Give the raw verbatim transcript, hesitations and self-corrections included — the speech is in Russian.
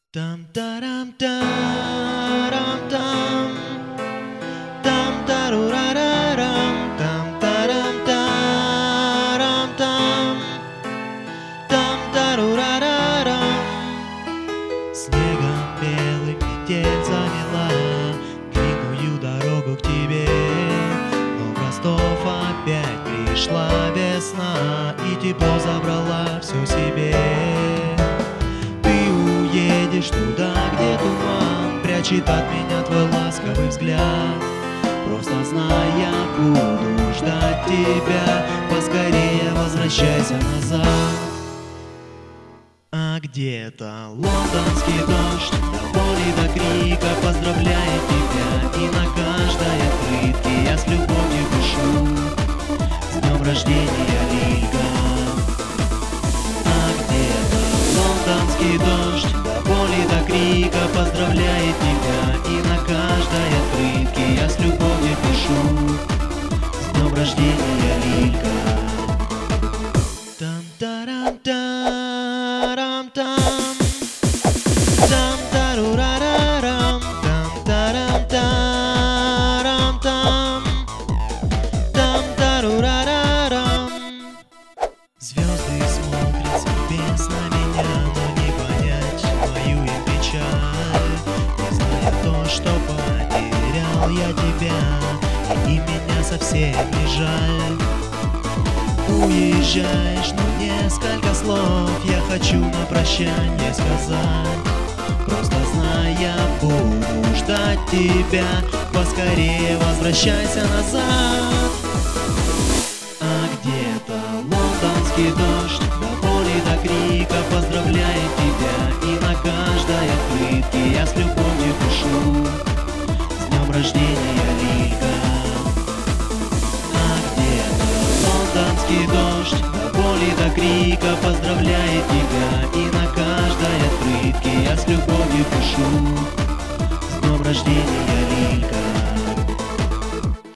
Там тарам тарам там там тарурарарам там тарам тарам там там тарурарарам. Снегом белым метель замела длинную дорогу к тебе, но в Ростов опять пришла весна и тепло забрала все себе. Едешь туда, где туман прячет от меня твой ласковый взгляд. Просто знай, я буду ждать тебя. Поскорее возвращайся назад. А где-то лондонский дождь до боли, до крика поздравляет тебя. И на каждой открытке я с любовью пишу: с днем рождения, Лилька. А где-то лондонский дождь до боли, до крика поздравляет тебя. И на каждой открытке я с любовью пишу: с днем рождения, Лилька. Там тарам тарам там там тарурарарам там тарам тарам там там тарурарарам. Звезды смотрят с небес на меня, но не понять мою им печаль. Не зная то, что потерял я тебя, и меня совсем не жаль. Уезжаешь, но несколько слов я хочу на прощание сказать. Просто знай, я буду ждать тебя. Поскорее возвращайся назад. А где-то лондонский дождь до боли, до крика поздравляет тебя. И на каждой открытке я с любовью пишу: с днем рождения, Лилька. А где-то лондонский дождь до боли, до крика поздравляет тебя. И на каждой открытке я с любовью пишу: с днем рождения, Лилька.